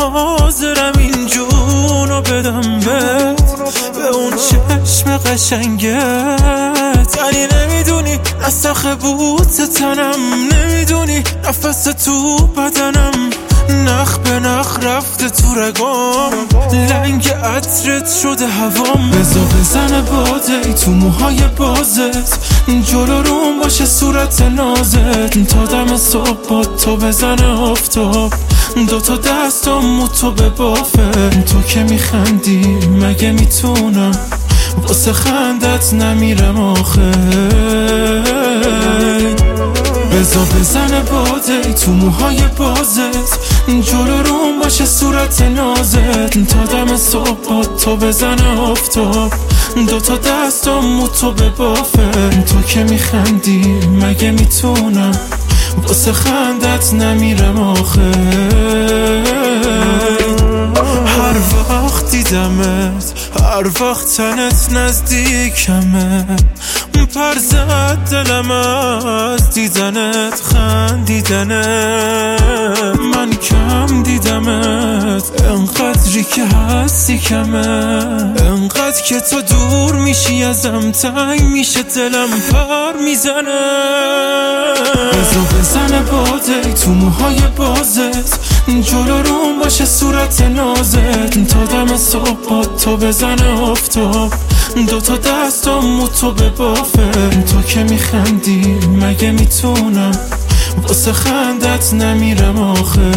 حاضرم این جونو بدم به اون چشم قشنگت. ولی نمیدونی نسخ بوت تنم، نمیدونی نفس تو بدنم، نخ به نخ رفته تو رگام، لنگ عطرت شده هوام. بزا بزنه باده ای تو موهای بازت، جلو روم باشه صورت نازت، تا دم صبح با تو بزنه آفتاب، دوتا دستم تو به بافه. تو که میخندی مگه میتونم واسه خندت نمیرم آخه. بزا بزنه باده ای تو موهای بازت، جلو روم باشه صورت نازت، تا دم صبح با تو بزنه آفتاب، دوتا دستم تو به بافه. تو که میخندی مگه میتونم واسه خندت نمیرم آخه. هر وقت دیدمت، هر وقت تنت نزدیکمه، پر زد دلم از دیدنت خندیدنت. من کم دیدمت انقدری که هستی کمه، انقدر که تو دور میشی ازم تنگ میشه دلم پر میزنه. بزا بزنه باده تو موهای بازت، جلو روم باشه صورت نازت، تا دم صبح با تو بزنه آفتاب، دوتا دستم تو به بافه. تو که میخندی مگه میتونم واسه خندت نمیرم آخه.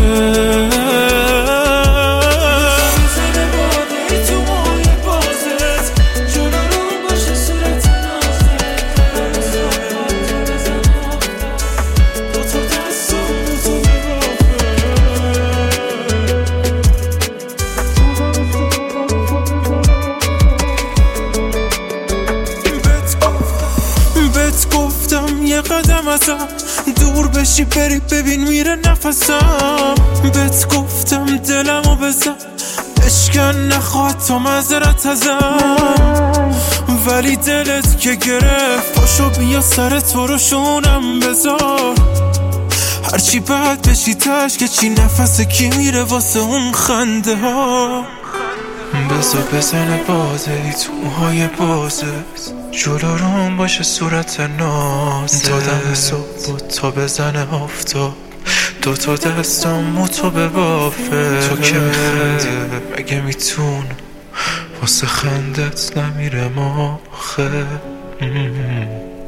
گفتم یه قدم ازم دور بشی بری ببین میره نفسم، بهت گفتم دلمو بزن اشکن نخواد تو معذرت ازم، ولی دلت که گرفت پاشو بیا سر تو رو شونم بذار، هرچی بد بشی تش که چی نفس کی میره واسه اون خنده ها. بزا بزنه باده ای تو موهای بازت، جلو روم باشه صورت نازت، تا دم صبح تا بزنه آفتاب، دوتا دستم تو به بافه. تو که میخندی مگه میتونم واسه خندت نمیرم آخه.